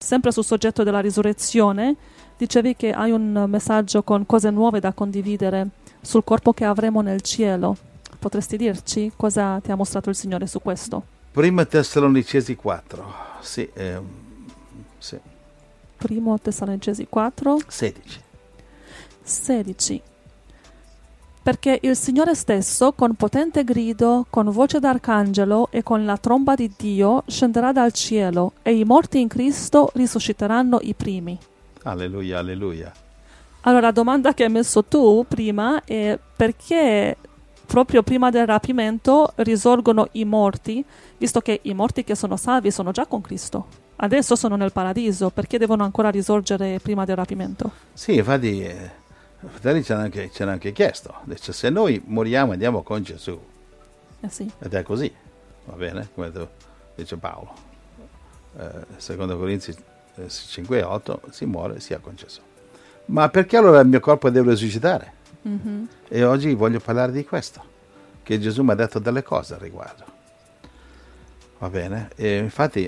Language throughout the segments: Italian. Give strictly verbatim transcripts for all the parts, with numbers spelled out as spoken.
sempre sul soggetto della risurrezione, dicevi che hai un messaggio con cose nuove da condividere sul corpo che avremo nel cielo. Potresti dirci cosa ti ha mostrato il Signore su questo? Prima Tessalonicesi quattro, sì, eh, sì. Primo Tessalonicesi quattro. sedici. sedici. Perché il Signore stesso, con potente grido, con voce d'arcangelo e con la tromba di Dio, scenderà dal cielo, e i morti in Cristo risusciteranno i primi. Alleluia, alleluia. Allora, la domanda che hai messo tu prima è perché proprio prima del rapimento risorgono i morti, visto che i morti che sono salvi sono già con Cristo. Adesso sono nel paradiso, perché devono ancora risorgere prima del rapimento? Sì, infatti, eh, fratelli ci hanno anche, ci hanno anche chiesto, dice, se noi moriamo e andiamo con Gesù, Eh sì. ed è così, va bene, come tu, dice Paolo, eh, secondo Corinzi eh, cinque e otto, si muore sia con Gesù. Ma perché allora il mio corpo deve risuscitare? Mm-hmm. E oggi voglio parlare di questo, che Gesù mi ha detto delle cose al riguardo. Va bene? E infatti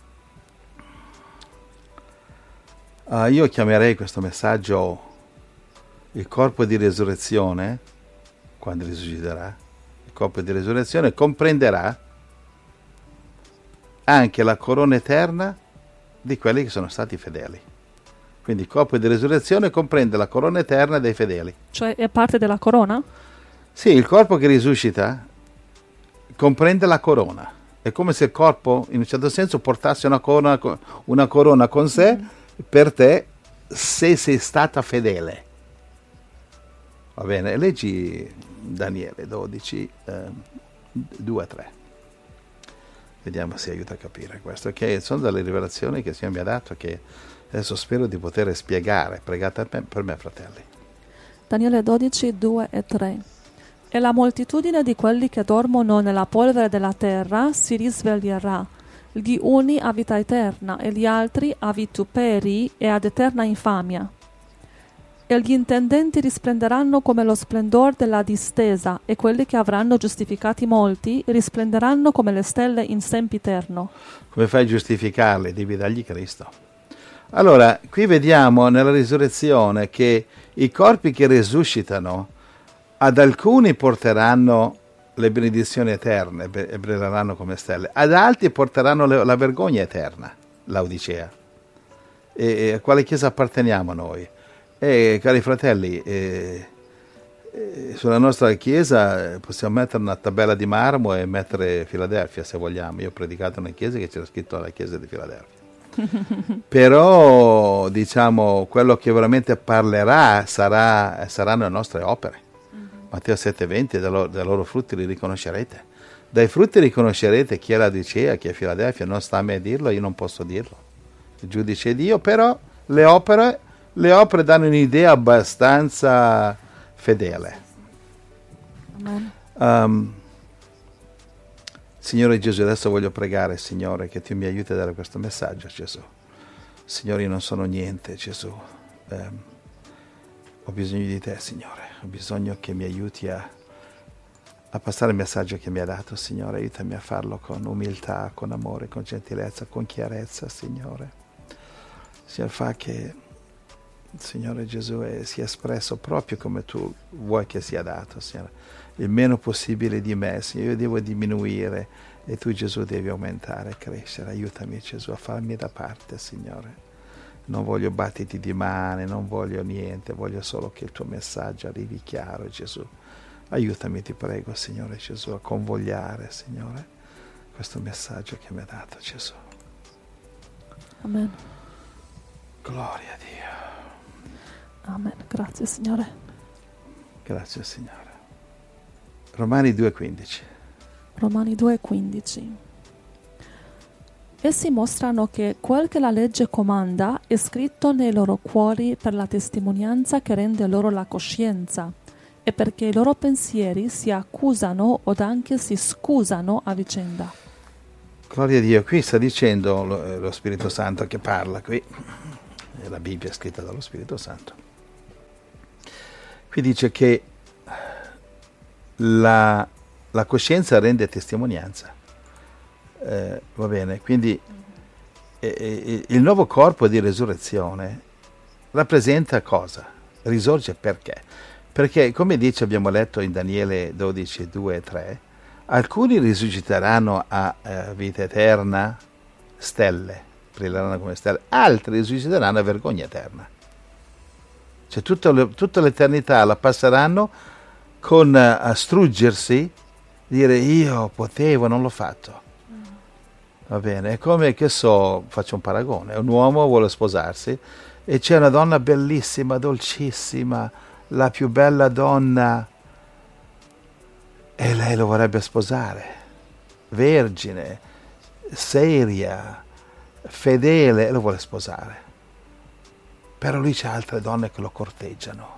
uh, io chiamerei questo messaggio il corpo di risurrezione, quando risusciterà, il corpo di risurrezione comprenderà anche la corona eterna di quelli che sono stati fedeli. Quindi il corpo di risurrezione comprende la corona eterna dei fedeli. Cioè è parte della corona? Sì, il corpo che risuscita comprende la corona. È come se il corpo, in un certo senso, portasse una corona, una corona con sé mm. per te, se sei stata fedele. Va bene? Leggi Daniele dodici, eh, due a tre. Vediamo se aiuta a capire questo. Che sono delle rivelazioni che il Signore mi ha dato, che adesso spero di poter spiegare. Pregate per me, per me, fratelli. Daniele dodici, due e tre. E la moltitudine di quelli che dormono nella polvere della terra si risveglierà, gli uni a vita eterna e gli altri a vituperi e ad eterna infamia. E gli intendenti risplenderanno come lo splendor della distesa, e quelli che avranno giustificati molti risplenderanno come le stelle in sempiterno. Come fai a giustificarli? Devi dargli Cristo. Allora, qui vediamo nella risurrezione che i corpi che risuscitano ad alcuni porteranno le benedizioni eterne e brilleranno come stelle, ad altri porteranno le, la vergogna eterna, Laodicea. E, e a quale chiesa apparteniamo noi? E cari fratelli, eh, eh, sulla nostra chiesa possiamo mettere una tabella di marmo e mettere Filadelfia se vogliamo. Io ho predicato in una chiesa che c'era scritto la chiesa di Filadelfia. Però diciamo quello che veramente parlerà sarà, saranno le nostre opere. Matteo sette venti, dai loro, dai loro frutti li riconoscerete. Dai frutti riconoscerete chi è Laodicea, chi è Filadelfia. Non sta a me a dirlo, io non posso dirlo. Il giudice è Dio, però le opere, le opere danno un'idea abbastanza fedele. Amen. Um, Signore Gesù, adesso voglio pregare, Signore, che tu mi aiuti a dare questo messaggio a Gesù. Signore, io non sono niente, Gesù. Eh, ho bisogno di te, Signore. Ho bisogno che mi aiuti a, a passare il messaggio che mi ha dato, Signore. Aiutami a farlo con umiltà, con amore, con gentilezza, con chiarezza, Signore. Signore, fa che il Signore Gesù è, sia espresso proprio come tu vuoi che sia dato, Signore. Il meno possibile di me, Signore. Io devo diminuire e tu, Gesù, devi aumentare e crescere. Aiutami, Gesù, a farmi da parte, Signore. Non voglio battiti di mani, non voglio niente, voglio solo che il tuo messaggio arrivi chiaro, Gesù. Aiutami, ti prego, Signore Gesù, a convogliare, Signore, questo messaggio che mi ha dato, Gesù. Amen. Gloria a Dio. Amen. Grazie, Signore. Grazie, Signore. Romani due quindici. Romani due quindici. Essi mostrano che quel che la legge comanda è scritto nei loro cuori per la testimonianza che rende loro la coscienza e perché i loro pensieri si accusano od anche si scusano a vicenda. Gloria a Dio. Qui sta dicendo lo, lo Spirito Santo che parla qui. La Bibbia è scritta dallo Spirito Santo. Qui dice che la, la coscienza rende testimonianza. Eh, va bene, quindi e, e, il nuovo corpo di resurrezione rappresenta cosa? Risorge perché? Perché, come dice, abbiamo letto in Daniele dodici, due e tre, alcuni risusciteranno a eh, vita eterna, stelle, brilleranno come stelle, altri risusciteranno a vergogna eterna. Cioè tutta, le, tutta l'eternità la passeranno con uh, a struggersi, dire io potevo, non l'ho fatto. Mm. Va bene, è come, che so, faccio un paragone, un uomo vuole sposarsi e c'è una donna bellissima, dolcissima, la più bella donna, e lei lo vorrebbe sposare, vergine, seria, fedele, lo vuole sposare. Però lui c'è altre donne che lo corteggiano.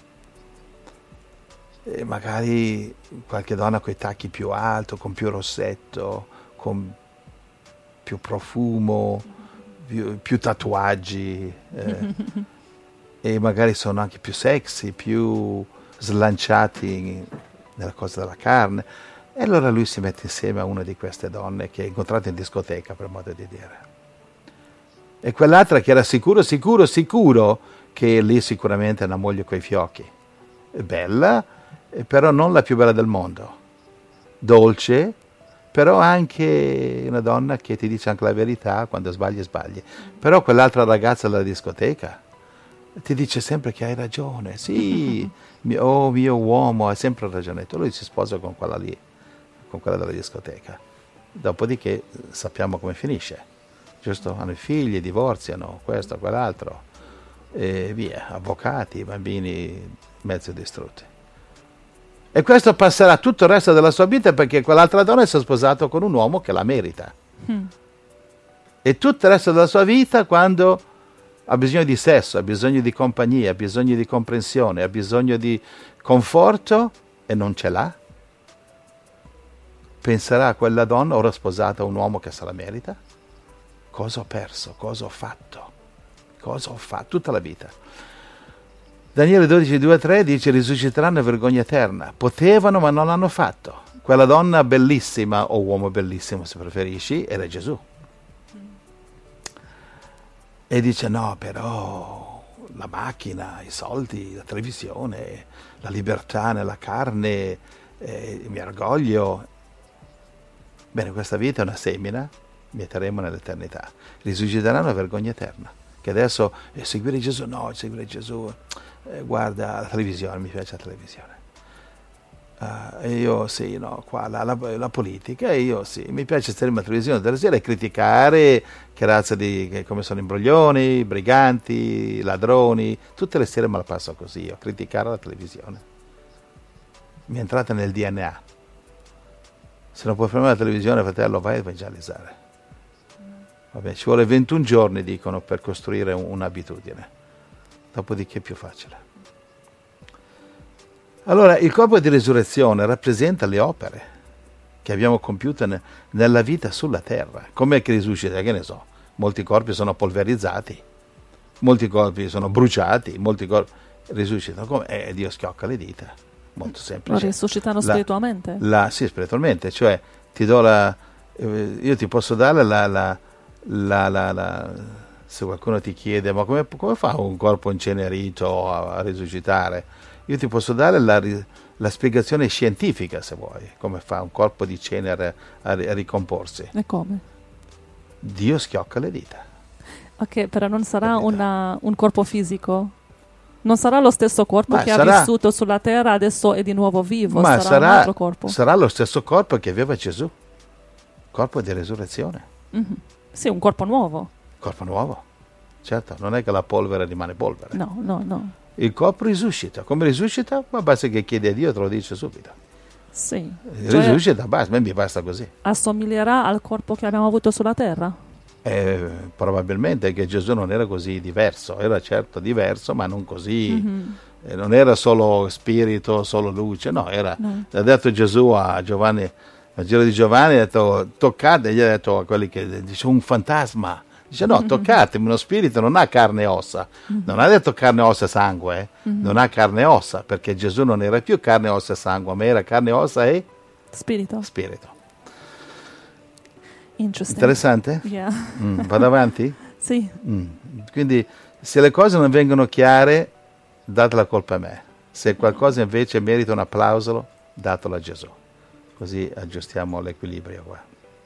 E magari qualche donna con i tacchi più alto, con più rossetto, con più profumo, più, più tatuaggi, eh, e magari sono anche più sexy, più slanciati nella cosa della carne. E allora lui si mette insieme a una di queste donne che ha incontrato in discoteca, per modo di dire. E quell'altra che era sicuro, sicuro, sicuro che lì sicuramente è una moglie coi fiocchi. È bella, però non la più bella del mondo. Dolce, però anche una donna che ti dice anche la verità, quando sbagli, sbagli. Però quell'altra ragazza della discoteca ti dice sempre che hai ragione. Sì, mio, oh mio uomo, hai sempre ragione. Tu lui si sposa con quella lì, con quella della discoteca. Dopodiché sappiamo come finisce. Giusto? Hanno i figli, divorziano, questo, quell'altro, e via, avvocati, bambini mezzo distrutti. E questo passerà tutto il resto della sua vita perché quell'altra donna si è sposato con un uomo che la merita. Mm. E tutto il resto della sua vita, quando ha bisogno di sesso, ha bisogno di compagnia, ha bisogno di comprensione, ha bisogno di conforto e non ce l'ha, penserà a quella donna ora sposata a un uomo che se la merita. Cosa ho perso? Cosa ho fatto? Cosa ho fatto? Tutta la vita. Daniele dodici, due a tre dice risusciteranno a vergogna eterna. Potevano ma non l'hanno fatto. Quella donna bellissima, o uomo bellissimo se preferisci, era Gesù. E dice no, però la macchina, i soldi, la televisione, la libertà nella carne, eh, mi orgoglio. Bene, questa vita è una semina, mieteremo nell'eternità. Risusciteranno a vergogna eterna. Che adesso eh, seguire Gesù, no, seguire Gesù, eh, guarda la televisione, mi piace la televisione. Uh, e io sì, no, qua la, la, la politica, e io sì, mi piace stare in televisione della sera e criticare che razza di, che, come sono imbroglioni, briganti, ladroni, tutte le sere me la passo così, io, a criticare la televisione. Mi è entrata nel D N A. Se non puoi fermare la televisione, fratello, vai a evangelizzare. Vabbè, ci vuole ventuno giorni, dicono, per costruire un, un'abitudine. Dopodiché è più facile. Allora, il corpo di risurrezione rappresenta le opere che abbiamo compiute ne, nella vita sulla terra. Com'è che risuscita? Che ne so, molti corpi sono polverizzati, molti corpi sono bruciati, molti corpi risuscitano. Come? Eh, Dio schiocca le dita. Molto semplice. Lo risuscitano la, spiritualmente? La, sì, spiritualmente, cioè ti do la, eh, io ti posso dare la, la, la, la, la se qualcuno ti chiede ma come, come fa un corpo incenerito a, a risuscitare? Io ti posso dare la, la spiegazione scientifica, se vuoi, come fa un corpo di cenere a, a ricomporsi. E come? Dio schiocca le dita. Ok, però non sarà una, un corpo fisico? Non sarà lo stesso corpo ma che sarà, ha vissuto sulla terra, adesso è di nuovo vivo, ma sarà, sarà un altro corpo? Sarà lo stesso corpo che aveva Gesù, corpo di risurrezione. Mm-hmm. Sì, un corpo nuovo. Corpo nuovo, certo, non è che la polvere rimane polvere. No, no, no. Il corpo risuscita. Come risuscita? Ma basta che chiedi a Dio, te lo dice subito. Sì. Risuscita, cioè, basta, a me mi basta così. Assomiglierà al corpo che abbiamo avuto sulla terra? Eh, probabilmente che Gesù non era così diverso, era certo diverso, ma non così, mm-hmm. eh, non era solo spirito, solo luce, no, era, no. Ha detto Gesù a Giovanni, al giro di Giovanni, ha detto toccate, gli ha detto a quelli che dice un fantasma. Dice no, toccatemi, uno spirito non ha carne e ossa, mm-hmm. non ha detto carne, ossa e sangue, eh? mm-hmm. non ha carne e ossa, perché Gesù non era più carne, ossa e sangue, ma era carne, ossa e spirito. spirito. Interesting. Interessante? Yeah. Mm, vado avanti? Sì. Mm. Quindi se le cose non vengono chiare, date la colpa a me. Se qualcosa invece merita un applauso, datelo a Gesù. Così aggiustiamo l'equilibrio qua.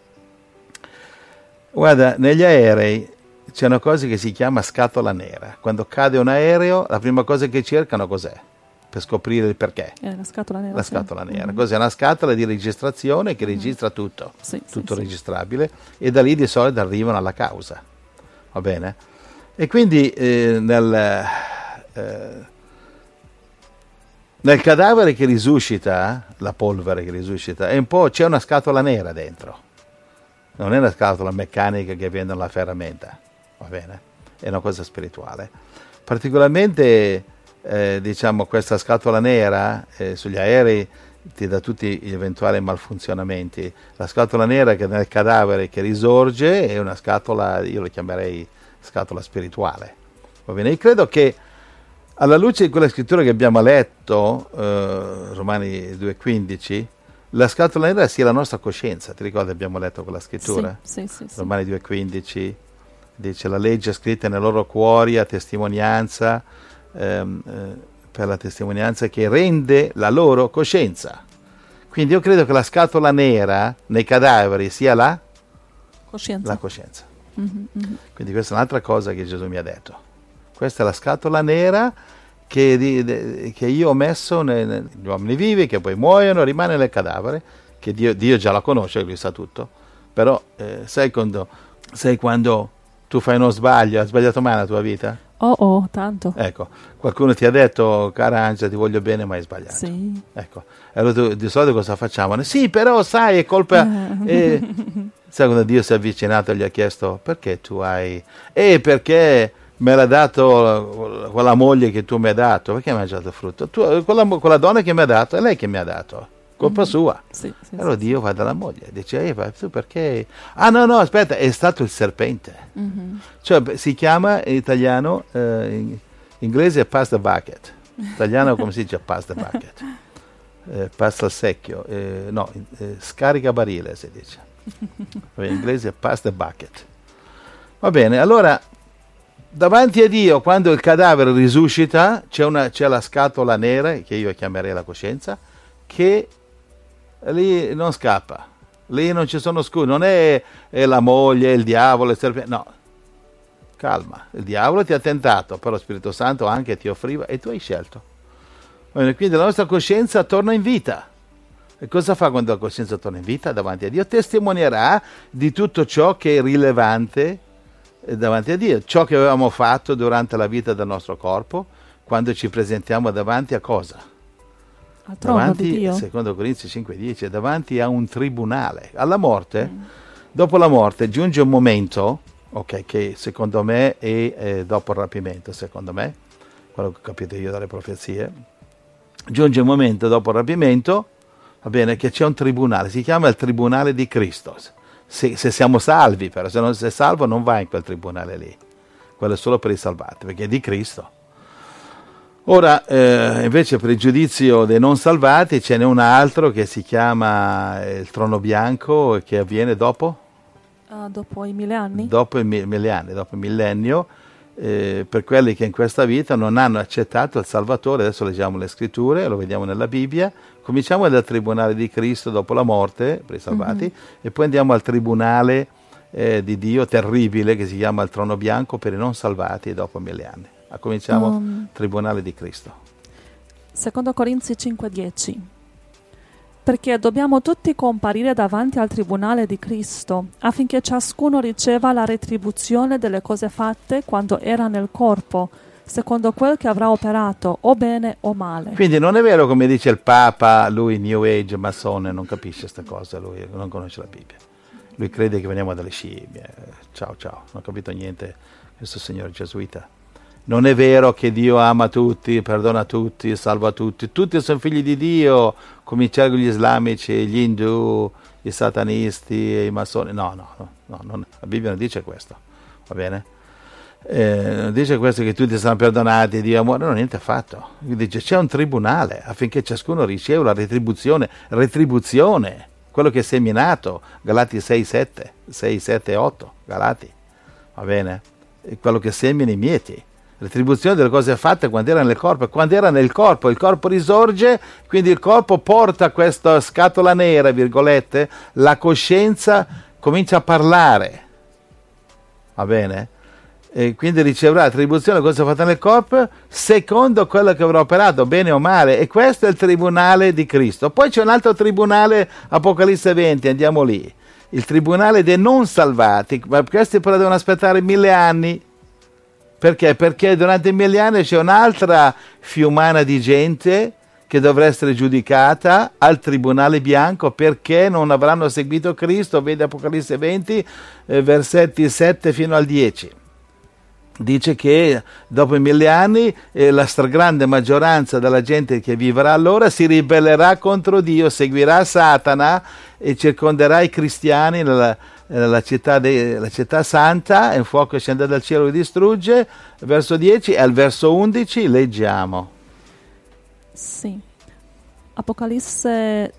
Guarda, negli aerei c'è una cosa che si chiama scatola nera. Quando cade un aereo, la prima cosa che cercano cos'è? Per scoprire il perché. Eh, la scatola nera. La sì. scatola nera. Mm-hmm. Cos'è? Una scatola di registrazione che registra tutto. Sì, tutto sì, registrabile. E da lì di solito arrivano alla causa. Va bene? E quindi eh, nel, eh, nel cadavere che risuscita, la polvere che risuscita, è un po', c'è una scatola nera dentro. Non è una scatola meccanica che vende alla ferramenta, va bene? È una cosa spirituale. Particolarmente, eh, diciamo, questa scatola nera eh, sugli aerei ti dà tutti gli eventuali malfunzionamenti. La scatola nera che nel cadavere che risorge è una scatola, io la chiamerei scatola spirituale, va bene? Io credo che alla luce di quella scrittura che abbiamo letto, eh, Romani due quindici, la scatola nera sia la nostra coscienza. Ti ricordi, abbiamo letto quella scrittura? Sì, sì, sì, sì. Romani due quindici dice: la legge è scritta nei loro cuori a testimonianza, ehm, eh, per la testimonianza che rende la loro coscienza. Quindi io credo che la scatola nera nei cadaveri sia la coscienza. La coscienza. Mm-hmm, mm-hmm. Quindi questa è un'altra cosa che Gesù mi ha detto. Questa è la scatola nera che, di, de, che io ho messo nei, negli uomini vivi, che poi muoiono, rimane nel cadavere, che Dio, Dio già la conosce, lui sa tutto. Però eh, sai, quando, sai quando tu fai uno sbaglio, hai sbagliato mai nella tua vita? Oh, oh, tanto. Ecco, qualcuno ti ha detto: cara Angela, ti voglio bene, ma hai sbagliato. Sì. Ecco, e allora tu, di solito cosa facciamo? Sì, però sai, è colpa... Eh, sai quando Dio si è avvicinato e gli ha chiesto: perché tu hai... Eh, perché me l'ha dato quella moglie che tu mi hai dato, perché mi hai mangiato il frutto? Tu, quella, quella donna che mi ha dato, è lei che mi ha dato, colpa mm-hmm. sua. Sì, sì, allora sì, Dio va dalla moglie, dice: eh, tu perché... Ah no, no, aspetta, è stato il serpente. Mm-hmm. Cioè si chiama in italiano, eh, in inglese è pass the bucket, in italiano come si dice pass the bucket? Eh, passa il secchio, eh, no, eh, scarica barile si dice. In inglese è pass the bucket. Va bene, allora davanti a Dio, quando il cadavere risuscita, c'è, una, c'è la scatola nera, che io chiamerei la coscienza, che lì non scappa, lì non ci sono scusi, non è, è la moglie, il diavolo, il serpente, no, calma, il diavolo ti ha tentato, però lo Spirito Santo anche ti offriva e tu hai scelto. Quindi la nostra coscienza torna in vita. E cosa fa quando la coscienza torna in vita davanti a Dio? Testimonierà di tutto ciò che è rilevante davanti a Dio, ciò che avevamo fatto durante la vita del nostro corpo, quando ci presentiamo davanti a cosa? Al trono davanti, di Dio. secondo Corinzi cinque dieci, davanti a un tribunale. Alla morte, mm. dopo la morte giunge un momento, ok, che secondo me è eh, dopo il rapimento, secondo me, quello che ho capito io dalle profezie, giunge un momento dopo il rapimento, va bene, che c'è un tribunale, si chiama il tribunale di Cristo. Se, se siamo salvi, però se non sei salvo non vai in quel tribunale lì, quello è solo per i salvati, perché è di Cristo. Ora, eh, invece per il giudizio dei non salvati ce n'è un altro che si chiama il trono bianco, che avviene dopo? Uh, dopo i mille anni? Dopo i mille anni, dopo il millennio, eh, per quelli che in questa vita non hanno accettato il Salvatore. Adesso leggiamo le scritture, lo vediamo nella Bibbia. Cominciamo dal tribunale di Cristo dopo la morte, per i salvati, mm-hmm. e poi andiamo al tribunale eh, di Dio terribile che si chiama il trono bianco per i non salvati dopo mille anni. Cominciamo um, tribunale di Cristo. Secondo Corinzi cinque dieci. Perché dobbiamo tutti comparire davanti al tribunale di Cristo, affinché ciascuno riceva la retribuzione delle cose fatte quando era nel corpo, secondo quel che avrà operato, o bene o male. Quindi non è vero come dice il Papa, lui New Age, massone, non capisce queste cose, lui non conosce la Bibbia. Lui crede che veniamo dalle scimmie. Ciao ciao, non ho capito niente questo signore gesuita. Non è vero che Dio ama tutti, perdona tutti, salva tutti. Tutti sono figli di Dio, cominciare con gli islamici, gli indù, i satanisti, i massoni. No, no, no, no non, la Bibbia non dice questo, va bene? Eh, non dice questo che tutti sono perdonati, Dio amore, non, niente affatto. Dice c'è un tribunale affinché ciascuno riceva la retribuzione, retribuzione. quello che è seminato, Galati sei sette, sei sette otto, Galati, va bene? E quello che semini mieti. Retribuzione delle cose fatte quando era nel corpo, quando era nel corpo, il corpo risorge, quindi il corpo porta questa scatola nera, virgolette, la coscienza comincia a parlare, va bene? E quindi riceverà la retribuzione delle cose fatte nel corpo secondo quello che avrà operato, bene o male, e questo è il tribunale di Cristo. Poi c'è un altro tribunale, Apocalisse venti, andiamo lì, il tribunale dei non salvati, ma questi però devono aspettare mille anni. Perché? Perché durante i mille anni c'è un'altra fiumana di gente che dovrà essere giudicata al tribunale bianco perché non avranno seguito Cristo. Vedi Apocalisse venti, eh, versetti sette fino al dieci. Dice che dopo i mille anni eh, la stragrande maggioranza della gente che vivrà allora si ribellerà contro Dio, seguirà Satana e circonderà i cristiani nella, nella città, de, la città santa, e un fuoco scende dal cielo e distrugge. Verso dieci e al verso undici leggiamo. Sì. Apocalisse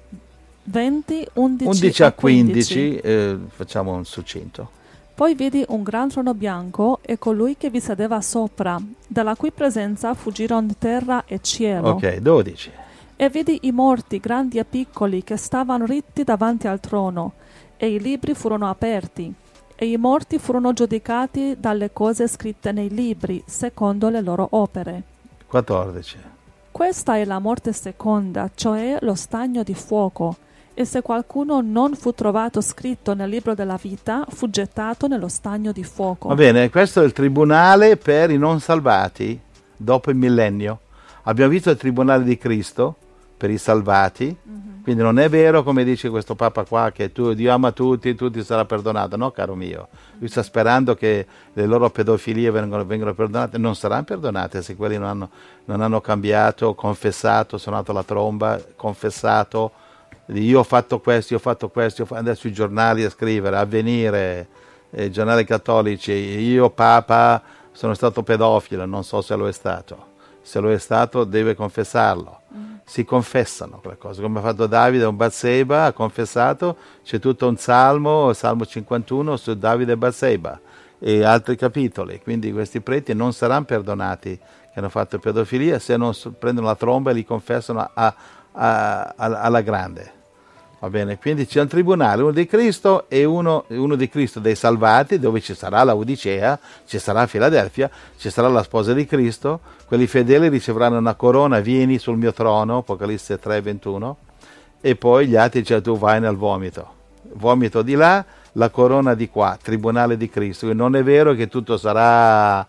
venti, undici, undici a quindici, eh, facciamo un succinto. Poi vidi un gran trono bianco e colui che vi sedeva sopra, dalla cui presenza fuggirono terra e cielo. Ok, dodici. E vidi i morti, grandi e piccoli, che stavano ritti davanti al trono, e i libri furono aperti, e i morti furono giudicati dalle cose scritte nei libri, secondo le loro opere. quattordici. Questa è la morte seconda, cioè lo stagno di fuoco. E se qualcuno non fu trovato scritto nel libro della vita, fu gettato nello stagno di fuoco. Va bene, questo è il tribunale per i non salvati dopo il millennio. Abbiamo visto il tribunale di Cristo per i salvati, mm-hmm. Quindi non è vero, come dice questo Papa qua, che tu, Dio ama tutti, tutti sarà perdonato. No, caro mio, lui sta sperando che le loro pedofilie vengano, vengano perdonate. Non saranno perdonate se quelli non hanno, non hanno cambiato, confessato, suonato la tromba, confessato. Io ho fatto questo, io ho fatto questo, io ho fatto... andare sui giornali a scrivere, Avvenire, eh, giornali cattolici, io Papa sono stato pedofilo, non so se lo è stato. Se lo è stato deve confessarlo. Mm. Si confessano quelle cose, come ha fatto Davide con Batseba, ha confessato, c'è tutto un salmo, il Salmo cinquantuno su Davide e Batseba e altri capitoli, quindi questi preti non saranno perdonati che hanno fatto pedofilia se non prendono la tromba e li confessano a, a, a, alla grande. Va bene, quindi c'è un tribunale, uno di Cristo e uno, uno di Cristo dei salvati, dove ci sarà la Odicea, ci sarà Filadelfia, ci sarà la sposa di Cristo, quelli fedeli riceveranno una corona, vieni sul mio trono, Apocalisse tre ventuno, e poi gli altri dice tu vai nel vomito, vomito di là, la corona di qua, tribunale di Cristo, quindi non è vero che tutto sarà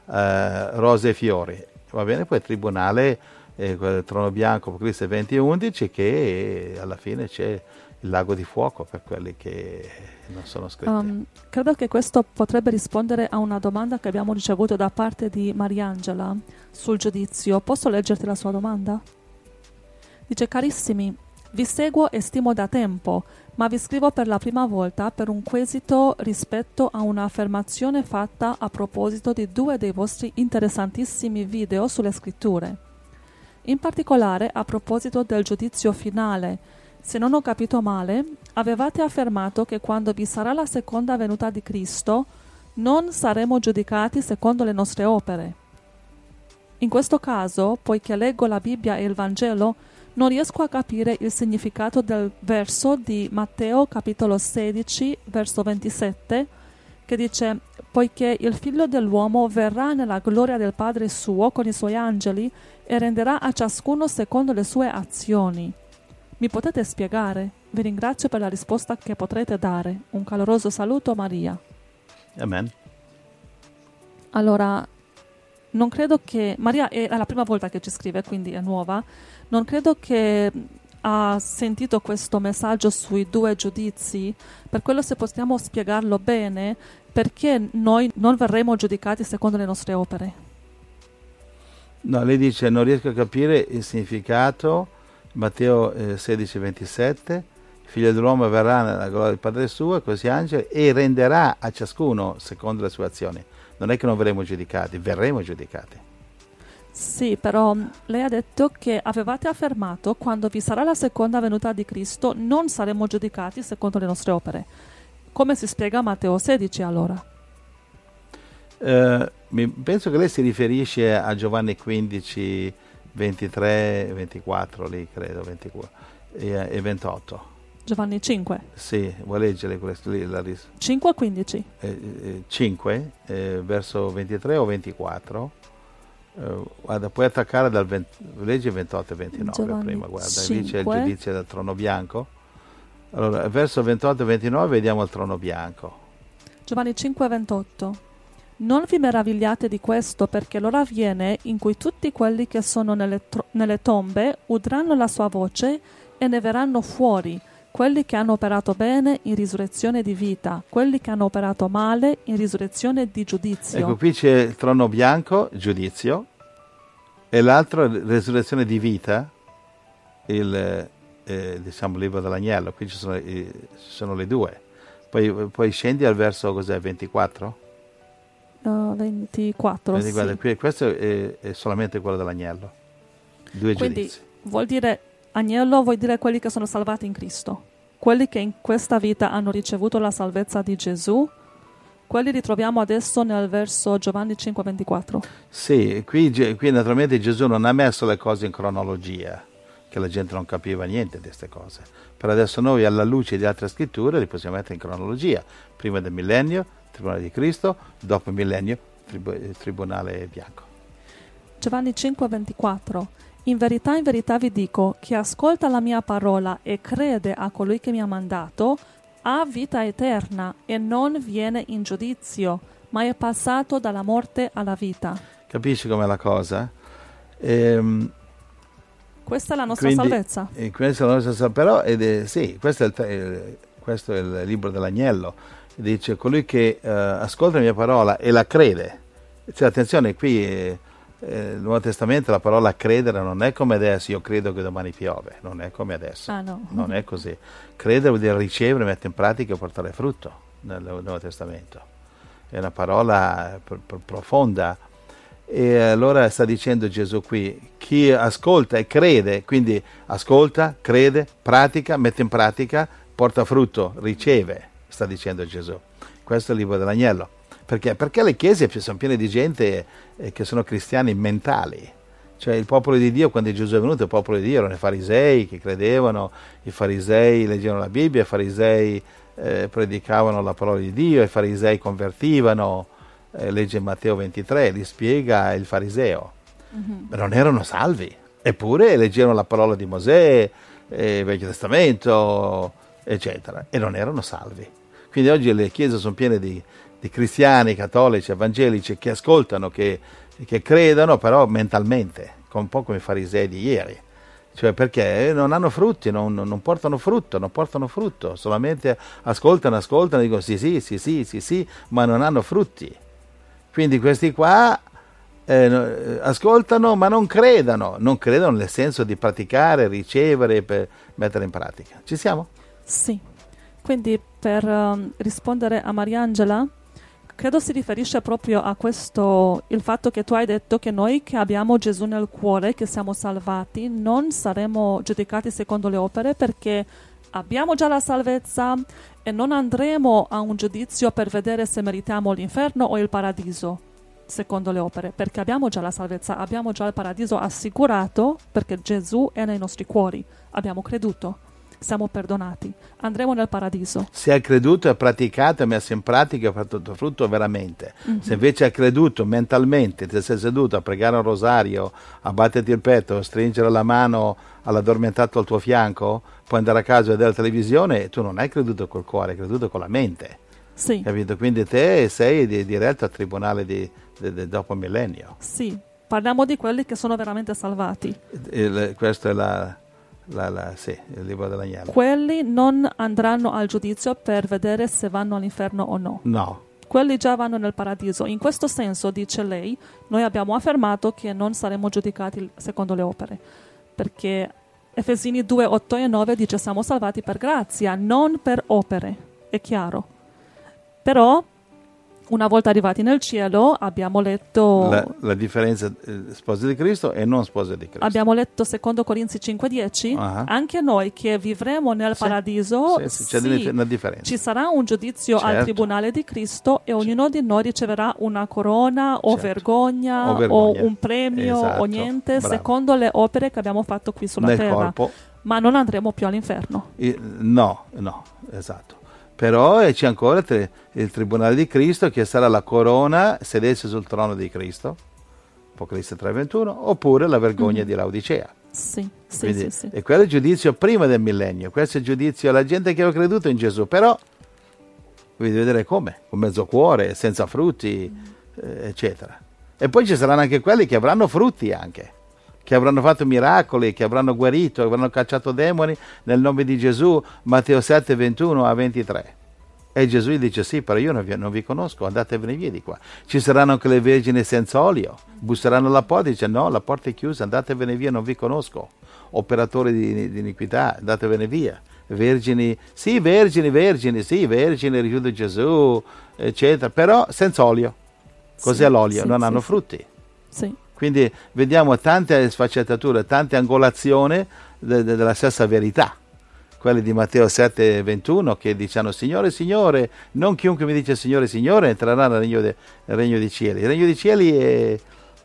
eh, rose e fiori, va bene, poi tribunale... E quel trono bianco, Apocalisse venti undici, che alla fine c'è il lago di fuoco per quelli che non sono scritti. Um, credo che questo potrebbe rispondere a una domanda che abbiamo ricevuto da parte di Mariangela sul giudizio. Posso leggerti la sua domanda? Dice: carissimi, vi seguo e stimo da tempo, ma vi scrivo per la prima volta per un quesito rispetto a un'affermazione fatta a proposito di due dei vostri interessantissimi video sulle scritture. In particolare, a proposito del giudizio finale, se non ho capito male, avevate affermato che quando vi sarà la seconda venuta di Cristo, non saremo giudicati secondo le nostre opere. In questo caso, poiché leggo la Bibbia e il Vangelo, non riesco a capire il significato del verso di Matteo capitolo sedici, verso ventisette, che dice: poiché il figlio dell'uomo verrà nella gloria del Padre suo con i suoi angeli e renderà a ciascuno secondo le sue azioni. Mi potete spiegare? Vi ringrazio per la risposta che potrete dare. Un caloroso saluto, Maria. Amen. Allora, non credo che... Maria è la prima volta che ci scrive, quindi è nuova. Non credo che ha sentito questo messaggio sui due giudizi. Per quello, se possiamo spiegarlo bene, perché noi non verremo giudicati secondo le nostre opere. No, lei dice non riesco a capire il significato, Matteo eh, sedici ventisette, il figlio dell'uomo verrà nella gloria del Padre suo, così angeli, e renderà a ciascuno secondo le sue azioni. Non è che non verremo giudicati, verremo giudicati. Sì, però lei ha detto che avevate affermato quando vi sarà la seconda venuta di Cristo non saremo giudicati secondo le nostre opere. Come si spiega Matteo sedici allora? Eh, mi- penso che lei si riferisce a Giovanni quindici, ventitré, ventiquattro, lì credo, ventiquattro, e, e ventotto. Giovanni cinque. Sì, vuoi leggere questo lì? La ris- cinque a quindici. eh, eh, cinque, eh, verso ventitré o ventiquattro? Eh, guarda, puoi attaccare dal venti, leggi ventotto e ventinove Giovanni prima, guarda, lì c'è il cinque. giudizio del trono bianco. Allora, verso ventotto e ventinove vediamo il trono bianco. Giovanni cinque ventotto. Non vi meravigliate di questo, perché l'ora viene in cui tutti quelli che sono nelle, tro- nelle tombe udranno la sua voce e ne verranno fuori, quelli che hanno operato bene in risurrezione di vita, quelli che hanno operato male in risurrezione di giudizio. Ecco, qui c'è il trono bianco, giudizio, e l'altro, resurrezione di vita, il, eh, diciamo, libro dell'agnello. Qui ci sono, i- ci sono le due. Poi, poi scendi al verso, cos'è, ventiquattro? Uh, ventiquattro, ventiquattro. sì. Qui, questo è, è solamente quello dell'agnello. Due Quindi giudizi. vuol dire, agnello vuol dire quelli che sono salvati in Cristo. Quelli che in questa vita hanno ricevuto la salvezza di Gesù, quelli ritroviamo adesso nel verso Giovanni cinque ventiquattro. Sì, qui, Ge- qui naturalmente Gesù non ha messo le cose in cronologia, che la gente non capiva niente di queste cose. Per adesso noi, alla luce di altre scritture, li possiamo mettere in cronologia. Prima del millennio, tribunale di Cristo, dopo il millennio, tribu- tribunale bianco. Giovanni cinque ventiquattro. In verità, in verità vi dico, chi ascolta la mia parola e crede a colui che mi ha mandato, ha vita eterna e non viene in giudizio, ma è passato dalla morte alla vita. Capisci com'è la cosa? Ehm, Questa è la nostra quindi, salvezza. eh, questa è la nostra sal- però, ed è, sì, questo è, il, te- eh, questo è il libro dell'agnello. Dice, colui che eh, ascolta la mia parola e la crede. Cioè, attenzione, qui eh, eh, nel Nuovo Testamento la parola credere non è come adesso, io credo che domani piove, non è come adesso. Ah, no. Non è così. Credere vuol dire ricevere, mettere in pratica e portare frutto nel Nuovo Testamento. È una parola pr- pr- profonda. E allora sta dicendo Gesù qui, chi ascolta e crede, quindi ascolta, crede, pratica, mette in pratica, porta frutto, riceve, sta dicendo Gesù. Questo è il libro dell'agnello. Perché? Perché le chiese sono piene di gente eh, che sono cristiani mentali. Cioè il popolo di Dio, quando Gesù è venuto, il popolo di Dio erano i farisei che credevano, i farisei leggevano la Bibbia, i farisei eh, predicavano la parola di Dio, i farisei convertivano. Eh, legge Matteo ventitré, li spiega il fariseo. Mhm. Ma non erano salvi, eppure leggevano la parola di Mosè, eh, il Vecchio Testamento, eccetera, e non erano salvi. Quindi oggi le chiese sono piene di, di cristiani, cattolici, evangelici che ascoltano, che, che credono, però mentalmente, un po' come i farisei di ieri. Cioè perché non hanno frutti, non, non portano frutto, non portano frutto, solamente ascoltano, ascoltano, dicono sì, sì, sì, sì, sì, sì, ma non hanno frutti. Quindi questi qua eh, ascoltano ma non credano, non credono nel senso di praticare, ricevere, per mettere in pratica. Ci siamo? Sì. Quindi per um, rispondere a Mariangela, credo si riferisce proprio a questo, il fatto che tu hai detto che noi che abbiamo Gesù nel cuore, che siamo salvati, non saremo giudicati secondo le opere perché abbiamo già la salvezza e non andremo a un giudizio per vedere se meritiamo l'inferno o il paradiso, secondo le opere, perché abbiamo già la salvezza, abbiamo già il paradiso assicurato perché Gesù è nei nostri cuori, abbiamo creduto, siamo perdonati, andremo nel paradiso. Se hai creduto, hai praticato, hai messo in pratica, hai fatto frutto veramente. Mm-hmm. Se invece hai creduto mentalmente, ti sei seduto a pregare un rosario, a batterti il petto, a stringere la mano all'addormentato al tuo fianco, puoi andare a casa a vedere la televisione e tu non hai creduto col cuore, hai creduto con la mente. Sì. Capito? Quindi te sei di, diretto al tribunale di, di, di dopo millennio. Sì, parliamo di quelli che sono veramente salvati. Il, questo è la... La, la, sì, il libro dell'agnello. Quelli non andranno al giudizio per vedere se vanno all'inferno o no. No. Quelli già vanno nel paradiso. In questo senso, dice lei, noi abbiamo affermato che non saremo giudicati secondo le opere. Perché Efesini due, otto e nove dice siamo salvati per grazia, non per opere. È chiaro. Però Una volta arrivati nel cielo abbiamo letto la, la differenza eh, sposa di Cristo e non sposa di Cristo. abbiamo letto secondo Corinzi cinque dieci, uh-huh. anche noi che vivremo nel sì. paradiso sì, sì, c'è sì, una differenza. Ci sarà un giudizio certo. al tribunale di Cristo e ognuno di noi riceverà una corona o, certo. vergogna, o vergogna o un premio esatto. o niente, Bravo. secondo le opere che abbiamo fatto qui sulla nel terra. corpo. Ma non andremo più all'inferno. I, no, no, esatto. Però c'è ancora tri- il tribunale di Cristo, che sarà la corona, sedersi sul trono di Cristo, Apocalisse tre ventuno, oppure la vergogna mm-hmm. di Laodicea. Sì, sì, Quindi, sì, sì. E quello è il giudizio prima del millennio, questo è il giudizio alla gente che aveva creduto in Gesù, però devi vedere come, con mezzo cuore, senza frutti, mm. eh, eccetera. E poi ci saranno anche quelli che avranno frutti anche, che avranno fatto miracoli, che avranno guarito, che avranno cacciato demoni nel nome di Gesù, Matteo sette ventuno a ventitré. E Gesù gli dice: sì, però io non vi, non vi conosco, andatevene via di qua. Ci saranno anche le vergini senza olio, busseranno alla porta e dice: no, la porta è chiusa, andatevene via, non vi conosco. Operatori di, di iniquità, andatevene via. Vergini, sì, vergini, vergini, sì, vergini, rifiuto Gesù, eccetera, però senza olio. Cos'è sì, l'olio? Sì, non sì, hanno sì. frutti. Sì. Quindi vediamo tante sfaccettature, tante angolazioni de- de- della stessa verità. Quelli di Matteo sette ventuno che dicano: Signore, Signore, non chiunque mi dice Signore, Signore entrerà nel regno, de- nel regno dei cieli. Il regno dei cieli è,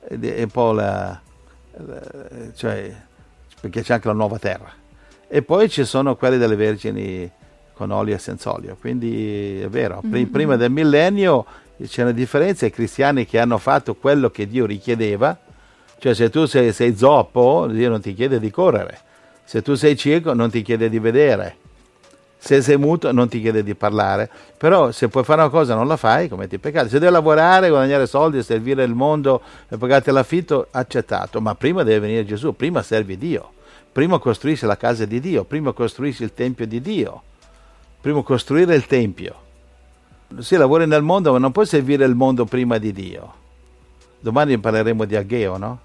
è un po' la, la... cioè, perché c'è anche la nuova terra. E poi ci sono quelli delle vergini con olio e senza olio. Quindi è vero, mm-hmm. prima del millennio c'è una differenza. I cristiani che hanno fatto quello che Dio richiedeva, cioè se tu sei, sei zoppo, Dio non ti chiede di correre. Se tu sei cieco non ti chiede di vedere, se sei muto non ti chiede di parlare, però se puoi fare una cosa non la fai, commetti peccato. Se devi lavorare, guadagnare soldi, servire il mondo e pagare l'affitto, accettato, ma prima deve venire Gesù, prima servi Dio, prima costruisci la casa di Dio, prima costruisci il Tempio di Dio, prima costruire il Tempio. Sì, lavori nel mondo, ma non puoi servire il mondo prima di Dio. Domani parleremo di Ageo, no?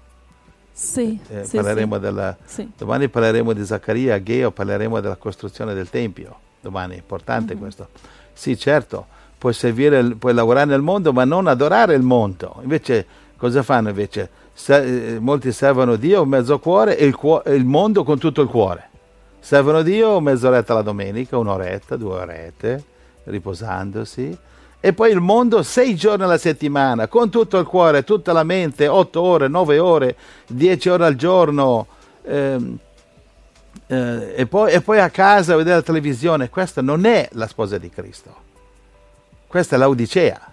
Sì, eh, sì, parleremo sì. Della, sì. Domani parleremo di Zaccaria, Ageo, parleremo della costruzione del Tempio. Domani è importante mm-hmm. questo. Sì, certo, puoi servire, puoi lavorare nel mondo, ma non adorare il mondo. Invece, cosa fanno invece? Se, eh, molti servono Dio mezzo cuore e il, cuo- il mondo con tutto il cuore. Servono Dio mezz'oretta la domenica, un'oretta, due orette, riposandosi. E poi il mondo sei giorni alla settimana, con tutto il cuore, tutta la mente, otto ore, nove ore, dieci ore al giorno, ehm, eh, e, poi, e poi a casa a vedere la televisione. Questa non è la sposa di Cristo, questa è Laodicea.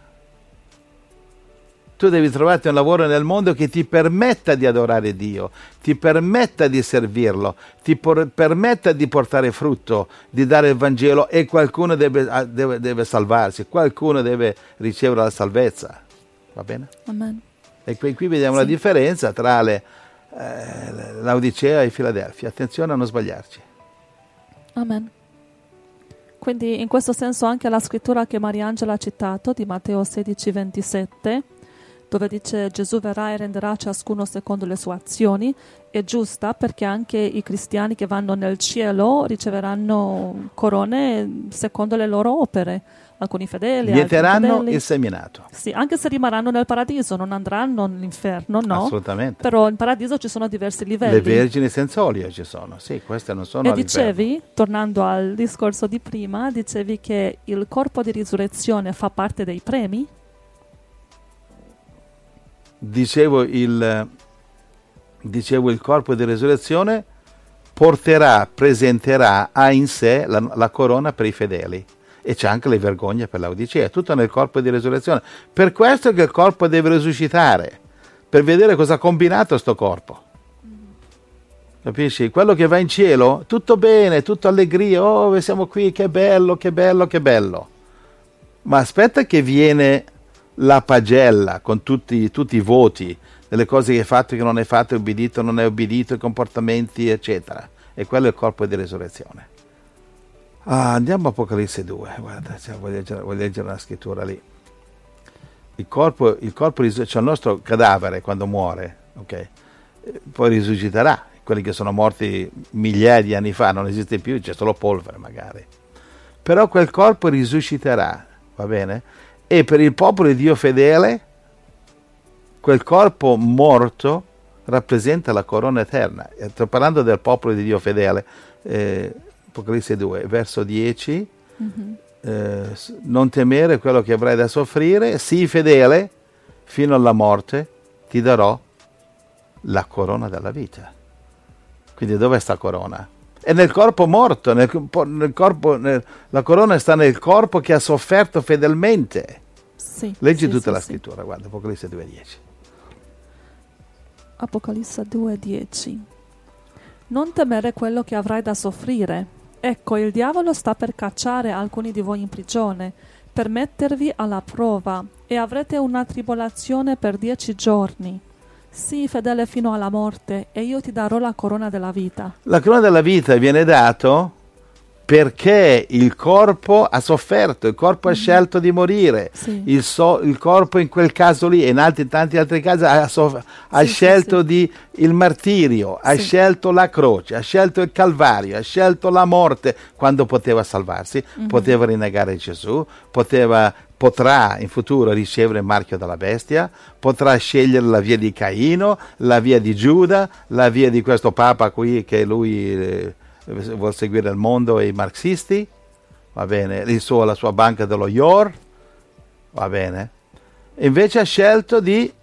Tu devi trovarti un lavoro nel mondo che ti permetta di adorare Dio, ti permetta di servirlo, ti por- permetta di portare frutto, di dare il Vangelo, e qualcuno deve, deve, deve salvarsi, qualcuno deve ricevere la salvezza. Va bene? Amen. E qui, qui vediamo sì. la differenza tra le, eh, Laodicea e Filadelfia. Attenzione a non sbagliarci. Amen. Quindi in questo senso anche la scrittura che Mariangela ha citato di Matteo sedici ventisette, dove dice Gesù verrà e renderà ciascuno secondo le sue azioni, è giusta, perché anche i cristiani che vanno nel cielo riceveranno corone secondo le loro opere. Alcuni fedeli, vieteranno altri il seminato. Sì, anche se rimarranno nel paradiso, non andranno all'inferno, no? Assolutamente. Però in paradiso ci sono diversi livelli. Le vergini senza olio ci sono, sì, queste non sono E all'inferno. dicevi, tornando al discorso di prima, dicevi che il corpo di risurrezione fa parte dei premi? Dicevo il, dicevo il corpo di risurrezione porterà, presenterà, ha in sé la, la corona per i fedeli, e c'è anche le vergogne per Laodicea, tutto nel corpo di risurrezione. Per questo che il corpo deve risuscitare, per vedere cosa ha combinato sto corpo. Capisci? Quello che va in cielo, tutto bene, tutto allegria, oh siamo qui, che bello, che bello, che bello. Ma aspetta che viene la pagella con tutti, tutti i voti delle cose che hai fatto, che non hai fatto, hai obbedito, non hai obbedito, i comportamenti, eccetera. E quello è il corpo di risurrezione. Ah, andiamo a Apocalisse due, guarda, cioè, voglio, leggere, voglio leggere una scrittura lì. Il corpo, il corpo cioè il nostro cadavere quando muore, ok? Poi risusciterà. Quelli che sono morti migliaia di anni fa non esiste più, c'è solo polvere magari. Però quel corpo risusciterà, va bene? E per il popolo di Dio fedele, quel corpo morto rappresenta la corona eterna. Sto parlando del popolo di Dio fedele. Eh, Apocalisse due, verso dieci. Mm-hmm. Eh, non temere quello che avrai da soffrire, sii fedele fino alla morte, ti darò la corona della vita. Quindi dov'è sta corona? È nel corpo morto, nel, nel corpo, nel, la corona sta nel corpo che ha sofferto fedelmente. Sì, Leggi sì, tutta sì, la sì. scrittura, guarda, Apocalisse due dieci. Apocalisse due dieci. Non temere quello che avrai da soffrire. Ecco, il diavolo sta per cacciare alcuni di voi in prigione, per mettervi alla prova, e avrete una tribolazione per dieci giorni. Sii fedele fino alla morte, e io ti darò la corona della vita. La corona della vita viene dato perché il corpo ha sofferto, il corpo mm-hmm. ha scelto di morire, sì. il, so, il corpo in quel caso lì e in altri, tanti altri casi ha, soff- ha sì, scelto sì, sì. Di, il martirio, ha sì. scelto la croce, ha scelto il calvario, ha scelto la morte quando poteva salvarsi, mm-hmm. poteva rinnegare Gesù, poteva, potrà in futuro ricevere il marchio della bestia, potrà scegliere la via di Caino, la via di Giuda, la via di questo Papa qui che lui... Eh, vuol seguire il mondo e i marxisti, va bene, il suo, la sua banca dello I O R, va bene, e invece ha scelto di,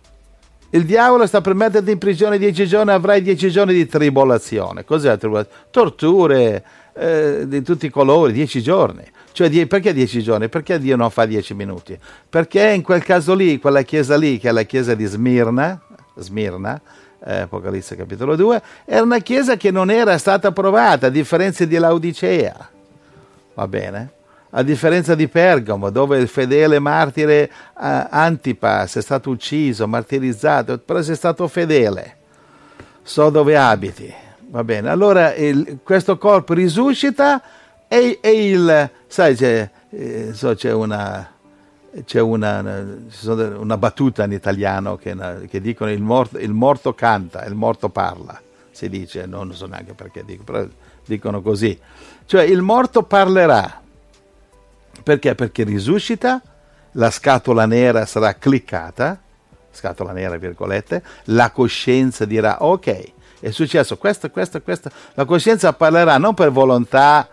il diavolo sta per metterti in prigione dieci giorni, avrai dieci giorni di tribolazione. Cos'è la tribolazione? Torture eh, di tutti i colori, dieci giorni. Cioè, die, perché dieci giorni? Perché Dio non fa dieci minuti? Perché in quel caso lì, quella chiesa lì, che è la chiesa di Smirna, Smirna, Eh, Apocalisse capitolo due, era una chiesa che non era stata provata, a differenza di Laodicea, va bene? A differenza di Pergamo, dove il fedele martire uh, Antipas è stato ucciso, martirizzato, però sei stato fedele, so dove abiti, va bene? Allora il, questo corpo risuscita e, e il, sai, c'è, eh, so, c'è una... C'è una, una, una battuta in italiano che, che dicono il morto, il morto canta, il morto parla, si dice, non so neanche perché dico, però dicono così. Cioè il morto parlerà. Perché? Perché risuscita, la scatola nera sarà cliccata, scatola nera virgolette, la coscienza dirà ok, è successo questo, questo, questo. La coscienza parlerà non per volontà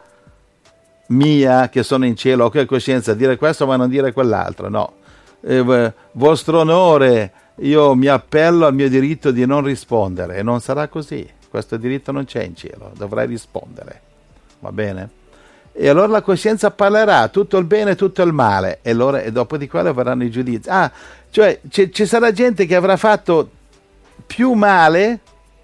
mia che sono in cielo, ok, coscienza, dire questo ma non dire quell'altro, no. Eh, vostro onore, io mi appello al mio diritto di non rispondere, e non sarà così, questo diritto non c'è in cielo, dovrai rispondere, va bene? E allora la coscienza parlerà tutto il bene e tutto il male, e, allora, e dopo di quello verranno i giudizi. Ah, cioè c- ci sarà gente che avrà fatto più male,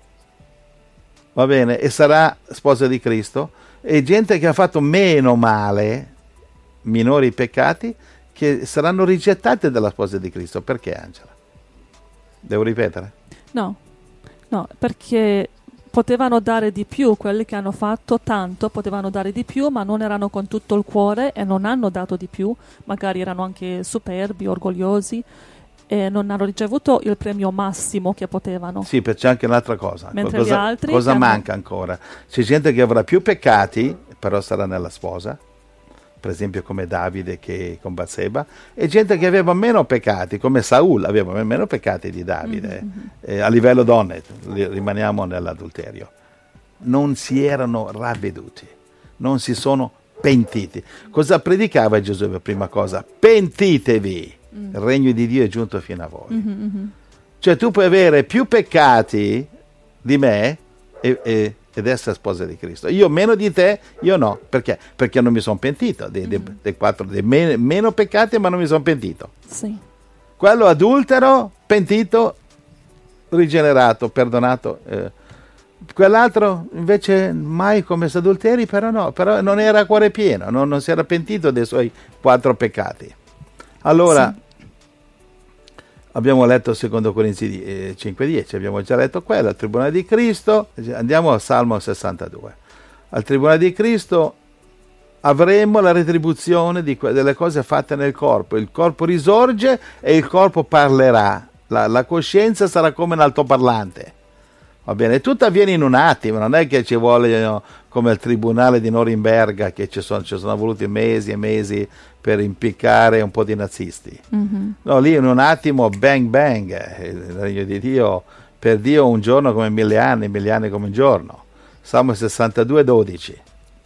va bene, e sarà sposa di Cristo, e gente che ha fatto meno male, minori peccati, che saranno rigettate dalla sposa di Cristo. Perché, Angela? Devo ripetere? No, no, perché potevano dare di più, quelli che hanno fatto tanto potevano dare di più, ma non erano con tutto il cuore e non hanno dato di più, magari erano anche superbi, orgogliosi, e non hanno ricevuto il premio massimo che potevano. Sì, perché c'è anche un'altra cosa. Mentre cosa gli altri cosa hanno... manca ancora? C'è gente che avrà più peccati, però sarà nella sposa, per esempio come Davide che con Batseba, e gente che aveva meno peccati, come Saul aveva meno peccati di Davide, mm-hmm. eh, a livello donne, rimaniamo nell'adulterio. Non si erano ravveduti, non si sono pentiti. Cosa predicava Gesù per prima cosa? Pentitevi! Il regno di Dio è giunto fino a voi. Mm-hmm. Cioè tu puoi avere più peccati di me e, e, ed essere sposa di Cristo. Io meno di te, io no. Perché? Perché non mi sono pentito dei, mm-hmm. dei, dei quattro, dei meno, meno peccati, ma non mi sono pentito. Sì. Quello adultero, pentito, rigenerato, perdonato. Eh. Quell'altro invece mai commesso adulteri, però no, però non era a cuore pieno, non, non si era pentito dei suoi quattro peccati. Allora, sì. Abbiamo letto secondo Corinzi cinque dieci, abbiamo già letto quello, al tribunale di Cristo. Andiamo al Salmo sessantadue. Al tribunale di Cristo avremo la retribuzione di que- delle cose fatte nel corpo. Il corpo risorge e il corpo parlerà. La, la coscienza sarà come un altoparlante. Va bene, tutto avviene in un attimo, non è che ci vuole, no, come il tribunale di Norimberga, che ci sono, ci sono voluti mesi e mesi per impiccare un po' di nazisti. Mm-hmm. No, lì in un attimo, bang bang, il regno di Dio, per Dio un giorno come mille anni, mille anni come un giorno. Salmo sessantadue, dodici.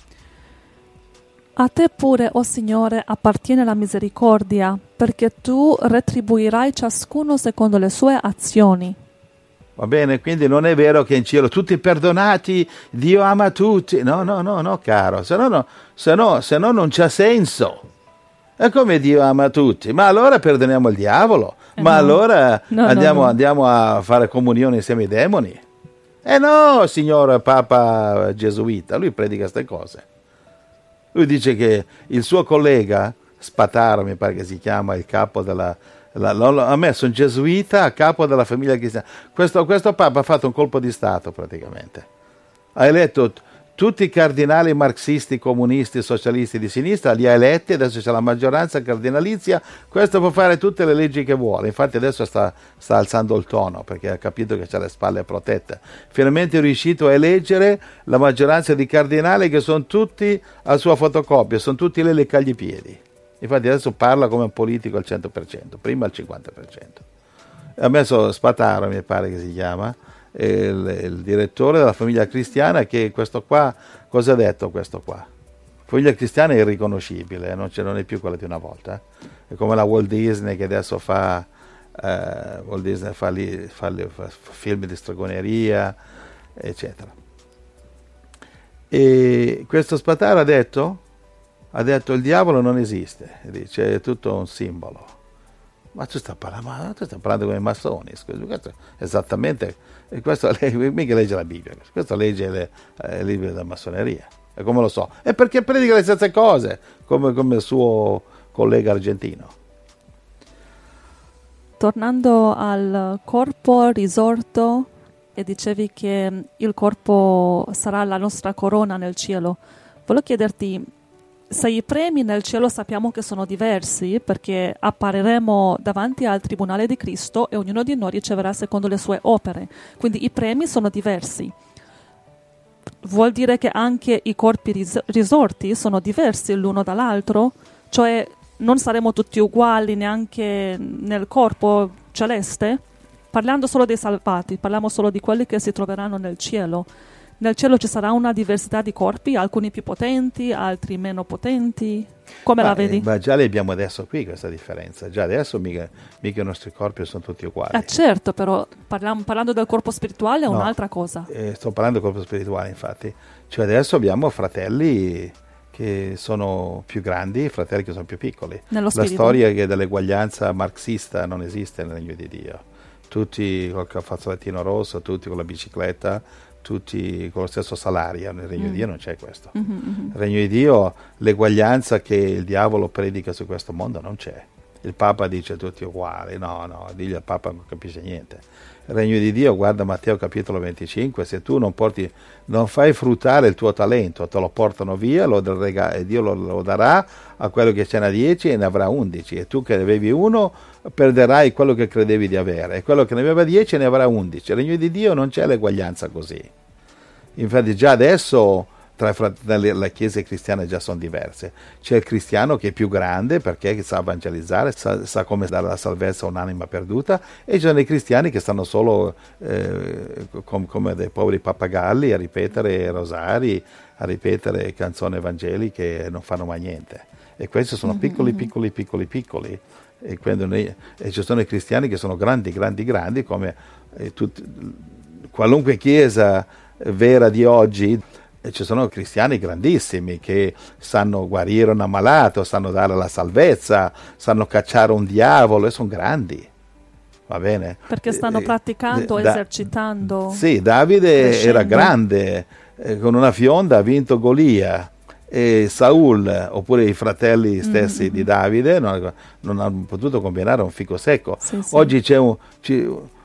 A te pure, o Signore, appartiene la misericordia, perché tu retribuirai ciascuno secondo le sue azioni. Va bene, quindi non è vero che in cielo tutti perdonati, Dio ama tutti. No, no, no, no, caro, se no, no, se no, se no non c'ha senso. È come Dio ama tutti, ma allora perdoniamo il diavolo, eh ma no. allora no, andiamo, no, no. andiamo a fare comunione insieme ai demoni. Eh no, signor Papa Gesuita, lui predica queste cose. Lui dice che il suo collega, Spataro mi pare che si chiama, il capo della... La, la, ha messo un gesuita a capo della famiglia cristiana. Questo, questo Papa ha fatto un colpo di Stato praticamente. Ha eletto t- tutti i cardinali marxisti, comunisti, socialisti di sinistra, li ha eletti, adesso c'è la maggioranza cardinalizia, questo può fare tutte le leggi che vuole. Infatti adesso sta, sta alzando il tono perché ha capito che c'ha le spalle protette. Finalmente è riuscito a eleggere la maggioranza di cardinali che sono tutti a sua fotocopia, sono tutti lì leccargli i piedi. Infatti adesso parla come un politico al cento per cento, prima al cinquanta per cento. Ha messo Spataro, mi pare che si chiama, il, il direttore della famiglia cristiana, che questo qua, cosa ha detto questo qua? La famiglia cristiana è irriconoscibile, non, c'è, non è più quella di una volta. Eh? È come la Walt Disney che adesso fa, eh, Walt Disney fa, lì, fa, lì, fa film di stregoneria, eccetera. E questo Spataro ha detto... ha detto il diavolo non esiste, dice è tutto un simbolo. Ma tu stai parlando, ma tu stai parlando come i massoni, scusi, questo esattamente, e questo mica legge la Bibbia, questo legge le, eh, i libri della massoneria. E come lo so? È perché predica le stesse cose, come, come il suo collega argentino. Tornando al corpo risorto, e dicevi che il corpo sarà la nostra corona nel cielo, volevo chiederti, se i premi nel cielo sappiamo che sono diversi, perché appariremo davanti al tribunale di Cristo e ognuno di noi riceverà secondo le sue opere, quindi i premi sono diversi. Vuol dire che anche i corpi ris- risorti sono diversi l'uno dall'altro? Cioè non saremo tutti uguali neanche nel corpo celeste? Parlando solo dei salvati, parliamo solo di quelli che si troveranno nel cielo. Nel cielo ci sarà una diversità di corpi, alcuni più potenti, altri meno potenti. Come ma, la vedi? Ma già le abbiamo adesso qui questa differenza. Già adesso mica, mica i nostri corpi sono tutti uguali. Eh certo, però parliamo, parlando del corpo spirituale è no, un'altra cosa. Eh, sto parlando del corpo spirituale, infatti. Cioè adesso abbiamo fratelli che sono più grandi e fratelli che sono più piccoli. Nello spirito. La storia che dell'eguaglianza marxista non esiste nel regno di Dio. Tutti col fazzolettino rosso, tutti con la bicicletta, tutti con lo stesso salario. Nel regno mm. di Dio non c'è questo. Mm-hmm. Nel regno di Dio l'eguaglianza che il diavolo predica su questo mondo non c'è. Il Papa dice tutti uguali, no, no, digli al Papa non capisce niente. Il regno di Dio, guarda Matteo capitolo venticinque, se tu non porti, non fai fruttare il tuo talento, te lo portano via, lo rega- e Dio lo, lo darà a quello che ce n'ha dieci e ne avrà undici, e tu che ne avevi uno perderai quello che credevi di avere, e quello che ne aveva dieci ne avrà undici. Il regno di Dio non c'è l'eguaglianza così. Infatti già adesso tra le chiese cristiane già sono diverse. C'è il cristiano che è più grande perché sa evangelizzare, sa, sa come dare la salvezza a un'anima perduta, e ci sono i cristiani che stanno solo eh, com, come dei poveri pappagalli a ripetere rosari, a ripetere canzoni evangeliche e non fanno mai niente. E questi sono piccoli, piccoli, piccoli, piccoli. E, noi, e ci sono i cristiani che sono grandi, grandi, grandi, come eh, tutti, qualunque chiesa vera di oggi. E ci sono cristiani grandissimi che sanno guarire un ammalato, sanno dare la salvezza, sanno cacciare un diavolo, e sono grandi, va bene? Perché stanno praticando, da, esercitando. Sì, Davide crescendo. Era grande, eh, con una fionda ha vinto Golia, e Saul, oppure i fratelli stessi mm-hmm. di Davide, non, non hanno potuto combinare un fico secco. Sì, sì. Oggi c'è un... C'è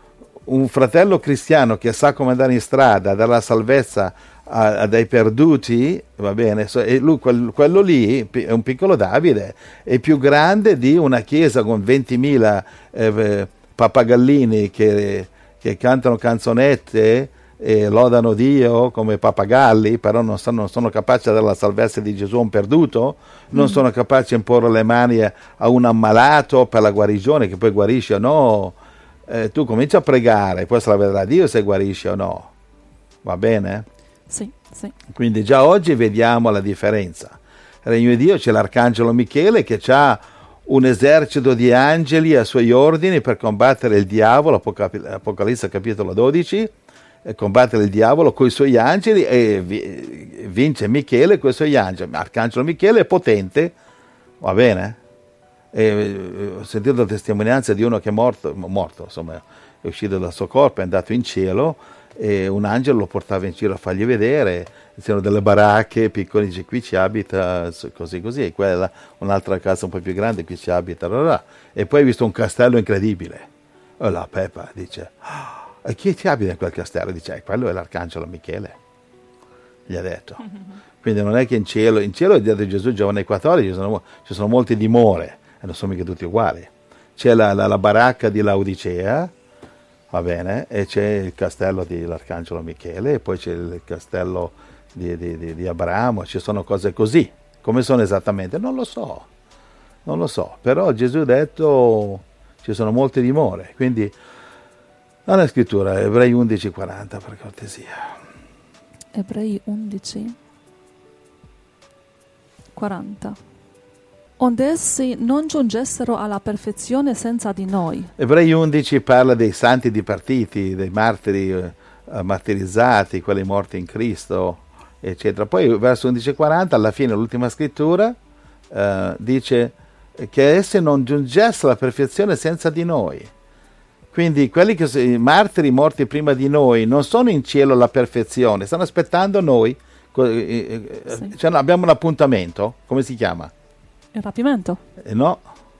un fratello cristiano che sa come andare in strada, dare la salvezza a, a dei perduti, va bene, so, e lui, quel, quello lì è un piccolo Davide, è più grande di una chiesa con ventimila eh, pappagallini che, che cantano canzonette e lodano Dio come pappagalli, però non sono, non sono capaci di dare la salvezza di Gesù a un perduto, non mm. sono capaci di imporre le mani a un ammalato per la guarigione, che poi guarisce o no. Eh, tu cominci a pregare, poi se la vedrà Dio se guarisce o no. Va bene? Sì, sì. Quindi già oggi vediamo la differenza. Nel Regno di Dio c'è l'arcangelo Michele che ha un esercito di angeli ai suoi ordini per combattere il diavolo, Apocalisse capitolo dodici, combattere il diavolo con i suoi angeli, e vince Michele con i suoi angeli. L'arcangelo Michele è potente, va bene? E ho sentito la testimonianza di uno che è morto, morto, insomma, è uscito dal suo corpo, è andato in cielo, e un angelo lo portava in giro a fargli vedere, c'erano delle baracche piccole, dice qui ci abita così così, e quella un'altra casa un po' più grande, qui ci abita, là, là. E poi hai visto un castello incredibile, e la Peppa dice, oh, e chi ci abita in quel castello? Dice, eh, quello è l'arcangelo Michele, gli ha detto. Quindi non è che in cielo, in cielo è detto Gesù, Giovanni quattordici, ci sono, ci sono molte dimore, e non sono mica tutti uguali. C'è la, la, la baracca di Laodicea, va bene, e c'è il castello dell'arcangelo Michele, e poi c'è il castello di, di, di, di Abramo, ci sono cose così. Come sono esattamente? Non lo so, non lo so, però Gesù ha detto ci sono molte dimore, quindi non è scrittura, Ebrei undici quaranta per cortesia. Ebrei undici quaranta. Onde essi non giungessero alla perfezione senza di noi. Ebrei undici parla dei santi dipartiti, dei martiri eh, martirizzati, quelli morti in Cristo, eccetera. Poi verso undici quaranta, alla fine, l'ultima scrittura, eh, dice che essi non giungessero alla perfezione senza di noi. Quindi quelli che i martiri morti prima di noi non sono in cielo alla perfezione, stanno aspettando noi. Sì. Cioè, abbiamo un appuntamento, come si chiama? Il rapimento? Eh, no.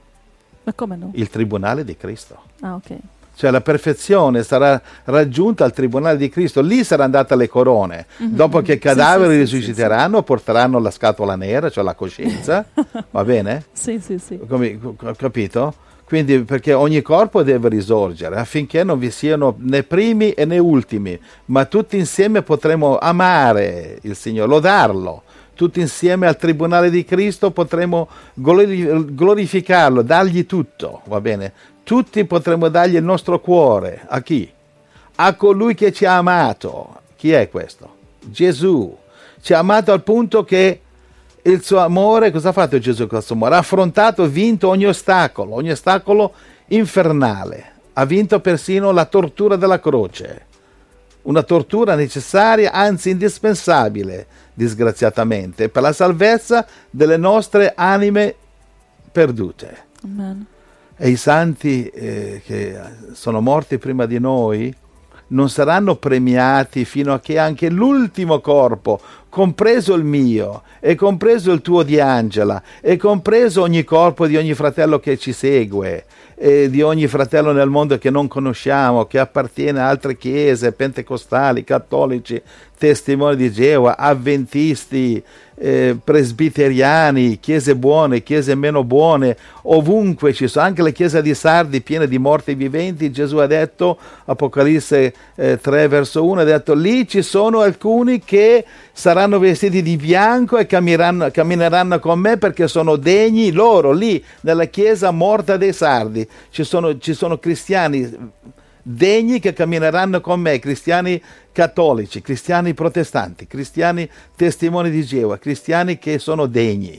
Ma come no? Il tribunale di Cristo. Ah, ok. Cioè la perfezione sarà raggiunta al tribunale di Cristo, lì saranno date le corone. Mm-hmm. Dopo che i cadaveri sì, sì, risusciteranno, sì, sì. porteranno la scatola nera, cioè la coscienza, va bene? Sì, sì, sì. Come, ho capito? Quindi perché ogni corpo deve risorgere affinché non vi siano né primi e né ultimi, ma tutti insieme potremo amare il Signore, lodarlo. Tutti insieme al tribunale di Cristo potremo glorificarlo, dargli tutto, va bene? Tutti potremo dargli il nostro cuore. A chi? A colui che ci ha amato. Chi è questo? Gesù. Ci ha amato al punto che il suo amore, cosa ha fatto Gesù con il suo amore? Ha affrontato, vinto ogni ostacolo, ogni ostacolo infernale. Ha vinto persino la tortura della croce. Una tortura necessaria, anzi indispensabile, disgraziatamente, per la salvezza delle nostre anime perdute. Amen. E i santi eh, che sono morti prima di noi non saranno premiati fino a che anche l'ultimo corpo, compreso il mio, e compreso il tuo di Angela, e compreso ogni corpo di ogni fratello che ci segue, e di ogni fratello nel mondo che non conosciamo, che appartiene a altre chiese, pentecostali, cattolici, testimoni di Geova, avventisti, eh, presbiteriani, chiese buone, chiese meno buone, ovunque ci sono, anche le chiese di Sardi piene di morti viventi. Gesù ha detto, Apocalisse eh, tre verso uno, ha detto lì ci sono alcuni che saranno vestiti di bianco e cammineranno, cammineranno con me perché sono degni loro. Lì nella chiesa morta dei Sardi ci sono, ci sono cristiani degni che cammineranno con me, cristiani cattolici, cristiani protestanti, cristiani testimoni di Geova, cristiani che sono degni,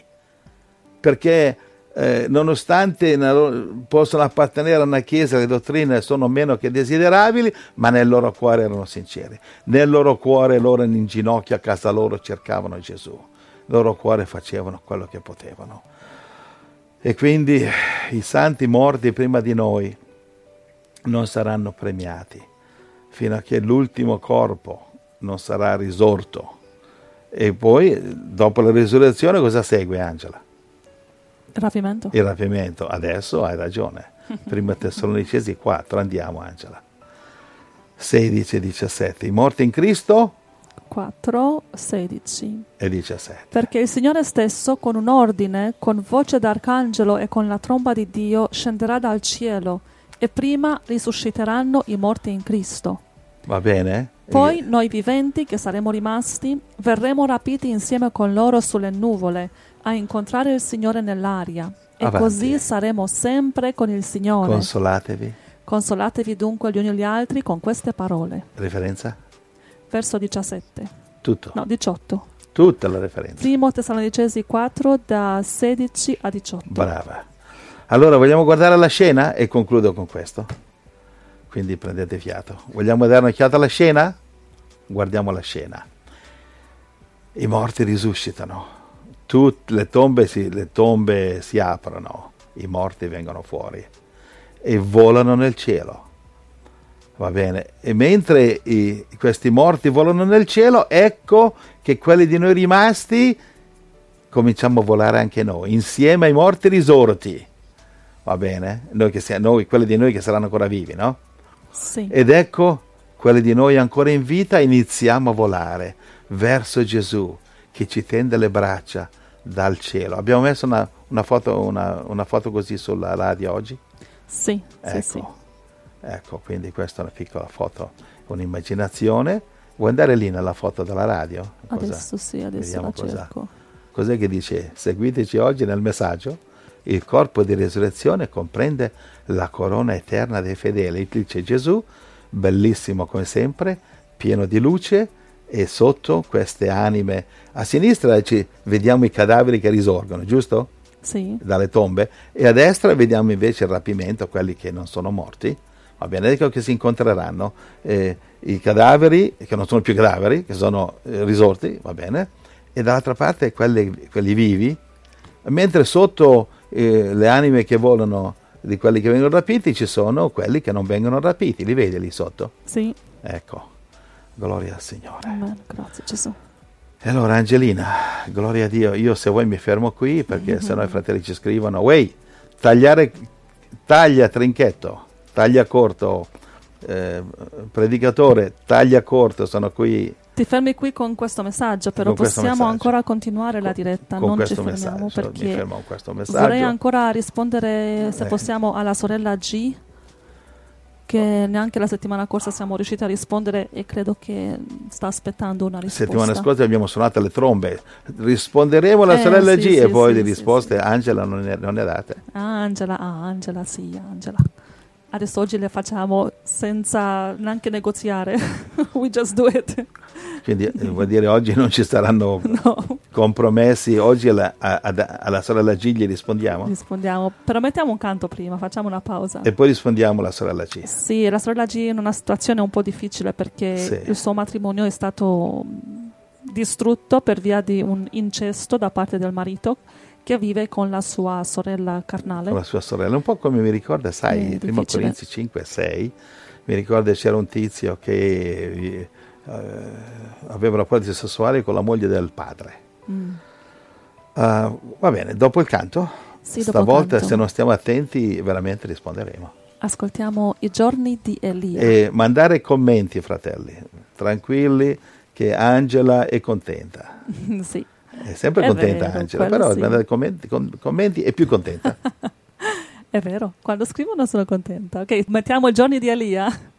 perché eh, nonostante possono appartenere a una chiesa, le dottrine sono meno che desiderabili, ma nel loro cuore erano sinceri, nel loro cuore loro in ginocchio a casa loro cercavano Gesù, nel loro cuore facevano quello che potevano. E quindi i santi morti prima di noi non saranno premiati fino a che l'ultimo corpo non sarà risorto. E poi dopo la risurrezione cosa segue, Angela? Il rapimento. Il rapimento. Adesso hai ragione. Prima Tessalonicesi quattro, andiamo Angela. sedici e diciassette. I morti in Cristo? quattro, sedici e diciassette. Perché il Signore stesso con un ordine, con voce d'arcangelo e con la tromba di Dio scenderà dal cielo, e prima risusciteranno i morti in Cristo. Va bene? Poi E- noi viventi che saremo rimasti verremo rapiti insieme con loro sulle nuvole a incontrare il Signore nell'aria e Avanti. così saremo sempre con il Signore. Consolatevi. Consolatevi dunque gli uni gli altri con queste parole. Referenza? Verso diciassette. Tutto. No, diciotto. Tutta la referenza. Primo Tessalonicesi quattro da sedici a diciotto. Brava. Allora, vogliamo guardare la scena? E concludo con questo. Quindi prendete fiato. Vogliamo dare un'occhiata alla scena? Guardiamo la scena. I morti risuscitano. Tutte le tombe si, le tombe si aprono. I morti vengono fuori. E volano nel cielo. Va bene? E mentre i, questi morti volano nel cielo, ecco che quelli di noi rimasti cominciamo a volare anche noi, insieme ai morti risorti. Va bene? Noi, che siamo, noi quelli di noi che saranno ancora vivi, no? Sì. Ed ecco, quelli di noi ancora in vita iniziamo a volare verso Gesù che ci tende le braccia dal cielo. Abbiamo messo una, una, foto, una, una foto così sulla radio oggi? Sì, Ecco, sì, sì. ecco, quindi questa è una piccola foto, un'immaginazione. Vuoi andare lì nella foto della radio? Cosa? Adesso sì, adesso Vediamo la cosa. cerco. Cos'è che dice? Seguiteci oggi nel messaggio. Il corpo di resurrezione comprende la corona eterna dei fedeli. Dice Gesù, bellissimo come sempre, pieno di luce, e sotto queste anime a sinistra ci vediamo i cadaveri che risorgono, giusto? Sì. Dalle tombe, e a destra vediamo invece il rapimento, quelli che non sono morti. Va bene, ecco che si incontreranno eh, i cadaveri, che non sono più cadaveri, che sono eh, risorti, va bene, e dall'altra parte quelli, quelli vivi, mentre sotto eh, le anime che volano di quelli che vengono rapiti ci sono quelli che non vengono rapiti, li vedi lì sotto? Sì. Ecco, gloria al Signore. Amen. Grazie Gesù. E allora Angelina, gloria a Dio, io se vuoi mi fermo qui perché sennò i fratelli ci scrivono, wey, tagliare, taglia trinchetto, taglia corto, eh, predicatore, taglia corto, sono qui. Ti fermi qui con questo messaggio, però Con questo possiamo messaggio. ancora continuare la diretta, Con non ci questo fermiamo messaggio, mi perché fermo con questo messaggio. vorrei ancora rispondere, se Eh. possiamo, alla sorella G, che neanche la settimana scorsa siamo riusciti a rispondere e credo che sta aspettando una La risposta. settimana scorsa abbiamo suonato le trombe, risponderemo alla Eh, sorella sì, G sì, e poi sì, le sì, risposte sì. Angela non ne, non ne date. Ah, Angela, ah, Angela, sì, Angela. Adesso oggi le facciamo senza neanche negoziare. We just do it. Quindi eh, vuol dire oggi non ci saranno No, compromessi, oggi alla, a- ad- alla sorella G gli rispondiamo rispondiamo. Però mettiamo un canto prima, facciamo una pausa. e poi rispondiamo alla sorella G. Sì, la sorella G è in una situazione un po' difficile perché Sì. il suo matrimonio è stato mh, distrutto per via di un incesto da parte del marito che vive con la sua sorella carnale. Con la sua sorella, un po' come mi ricorda, sai, È primo difficile. Corinzi cinque sei, mi ricorda c'era un tizio che eh, aveva rapporti sessuali con la moglie del padre. Mm. Uh, va bene, dopo il canto, Sì, dopo il stavolta canto. se non stiamo attenti veramente risponderemo. Ascoltiamo i giorni di Elia. E mandare commenti, fratelli, tranquilli che Angela è contenta. Sì. È sempre È contenta vero, Angela, quello però sì. mandare commenti, com- commenti è più contenta. È vero, quando scrivono sono contenta. Ok, mettiamo i giorni di Elia.